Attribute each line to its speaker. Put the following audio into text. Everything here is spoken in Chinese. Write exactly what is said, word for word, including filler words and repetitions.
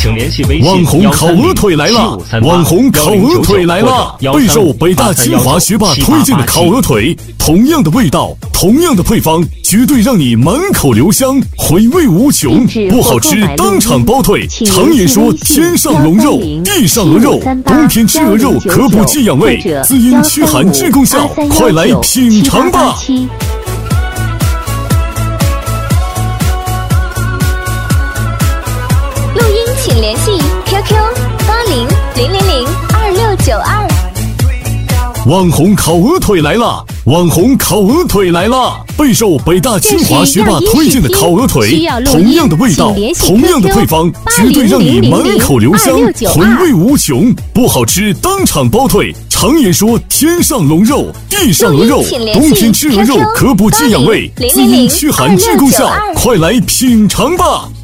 Speaker 1: 请联系微信
Speaker 2: 网红烤鹅腿来了！网红烤鹅腿来了！备受北大清华学霸推荐的烤鹅腿，同样的味道，同样的配方，绝对让你满口留香，回味无穷。不好吃当场包退。常言说天上龙肉，地上鹅肉，冬天吃鹅肉可补气养胃，滋阴驱寒治功效，快来品尝吧！
Speaker 3: 录音请联系 Q Q 八零零零零二六九二。
Speaker 2: 网红烤鹅腿来了！网红烤鹅腿来了！备受北大清华学霸推荐的烤鹅腿，同样的味道，同样的配方，绝对让你满口留香，回味无穷。不好吃当场包退。常言说天上龙肉，地上鹅肉，冬天吃鹅肉可补气养胃，滋阴驱寒治功效，快来品尝吧！